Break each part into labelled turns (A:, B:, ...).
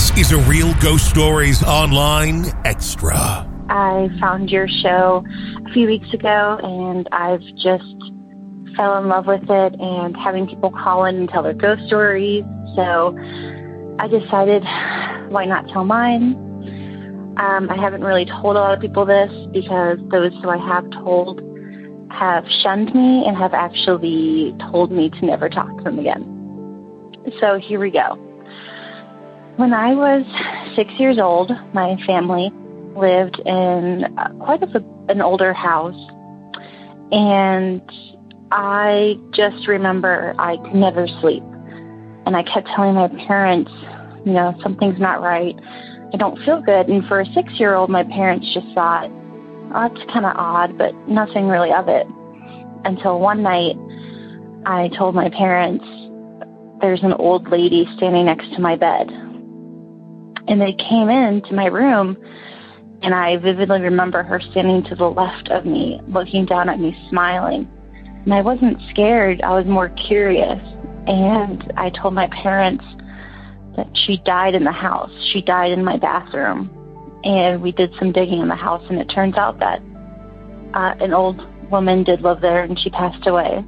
A: This is a Real Ghost Stories Online Extra.
B: I found your show a few weeks ago, and I've just fell in love with it and having people call in and tell their ghost stories. So I decided, why not tell mine? I haven't really told a lot of people this because those who I have told have shunned me and have actually told me to never talk to them again. So here we go. When I was 6 years old, my family lived in quite an older house, and I just remember I could never sleep. And I kept telling my parents, something's not right. I don't feel good. And for a 6-year-old, my parents just thought, oh, it's kind of odd, but nothing really of it. Until one night, I told my parents, there's an old lady standing next to my bed. And they came into my room, and I vividly remember her standing to the left of me, looking down at me, smiling. And I wasn't scared. I was more curious. And I told my parents that she died in the house. She died in my bathroom. And we did some digging in the house, and it turns out that an old woman did live there, and she passed away.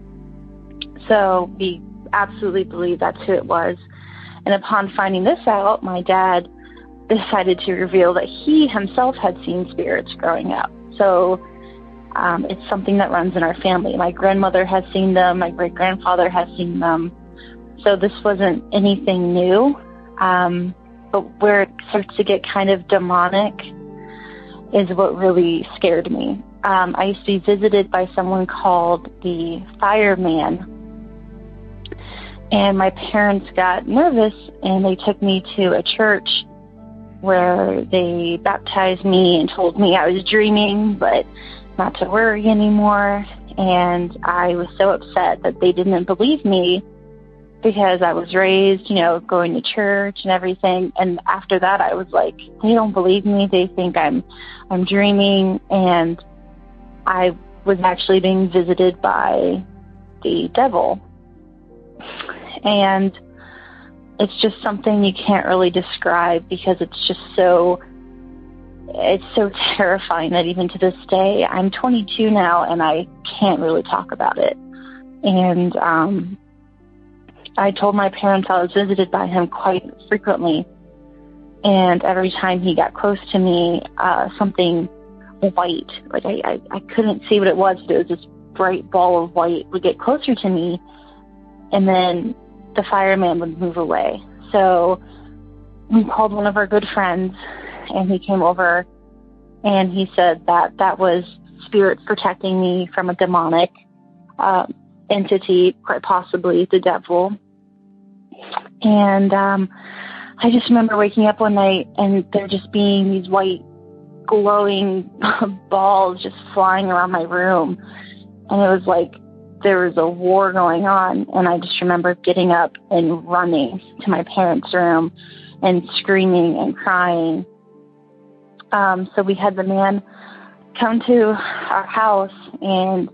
B: So we absolutely believe that's who it was. And upon finding this out, my dad decided to reveal that he himself had seen spirits growing up. So it's something that runs in our family. My grandmother has seen them. My great-grandfather has seen them. So this wasn't anything new. But where it starts to get kind of demonic is what really scared me. I used to be visited by someone called the fireman. And my parents got nervous, and they took me to a church where they baptized me and told me I was dreaming, but not to worry anymore. And I was so upset that they didn't believe me because I was raised, going to church and everything. And after that, I was like, they don't believe me. They think I'm dreaming. And I was actually being visited by the devil. And it's just something you can't really describe because it's so terrifying that even to this day, I'm 22 now and I can't really talk about it. And I told my parents I was visited by him quite frequently. And every time he got close to me, something white, like I couldn't see what it was, but it was this bright ball of white would get closer to me. And then the fireman would move away. So we called one of our good friends, and he came over, and he said that was spirits protecting me from a demonic entity, quite possibly the devil. And I just remember waking up one night, and there just being these white glowing balls just flying around my room. And it was like there was a war going on, and I just remember getting up and running to my parents' room and screaming and crying. So we had the man come to our house and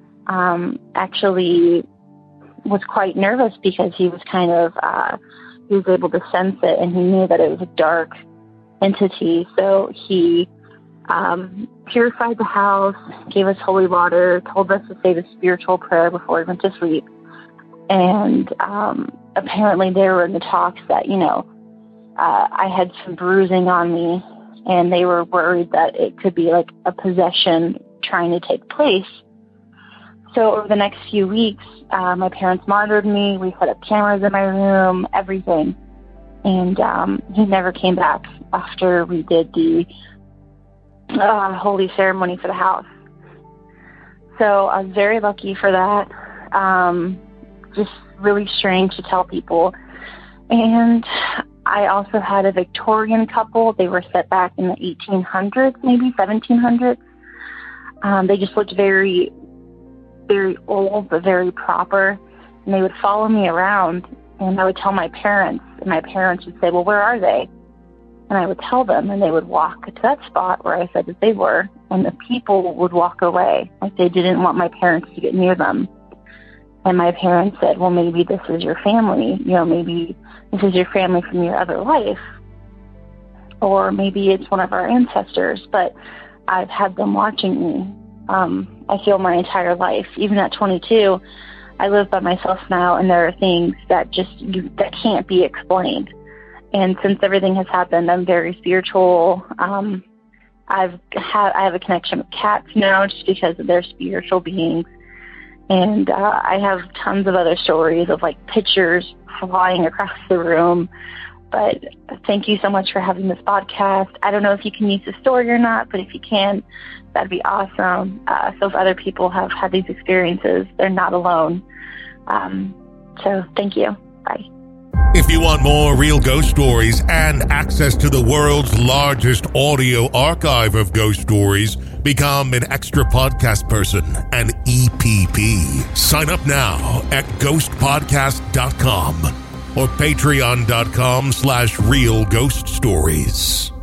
B: actually was quite nervous because he was kind of, he was able to sense it, and he knew that it was a dark entity. So he purified the house, gave us holy water, told us to say the spiritual prayer before we went to sleep. And apparently there were in the talks that, I had some bruising on me, and they were worried that it could be like a possession trying to take place. So over the next few weeks, my parents monitored me. We set up cameras in my room, everything. And he never came back after we did the holy ceremony for the house. So I was very lucky for that. Just really strange to tell people. And I also had a Victorian couple. They were set back in the 1800s, maybe 1700s. They just looked very, very old, but very proper. And they would follow me around, and I would tell my parents, and my parents would say, well, where are they? And I would tell them, and they would walk to that spot where I said that they were, and the people would walk away, like they didn't want my parents to get near them. And my parents said, well, maybe this is your family. Maybe this is your family from your other life. Or maybe it's one of our ancestors. But I've had them watching me, I feel, my entire life. Even at 22, I live by myself now, and there are things that that can't be explained. And since everything has happened, I'm very spiritual. I have a connection with cats now just because they're spiritual beings. And I have tons of other stories of pictures flying across the room. But thank you so much for having this podcast. I don't know if you can use the story or not, but if you can, that'd be awesome. So if other people have had these experiences, they're not alone. So thank you. Bye.
A: If you want more real ghost stories and access to the world's largest audio archive of ghost stories, become an extra podcast person, an EPP. Sign up now at ghostpodcast.com or patreon.com/realghoststories.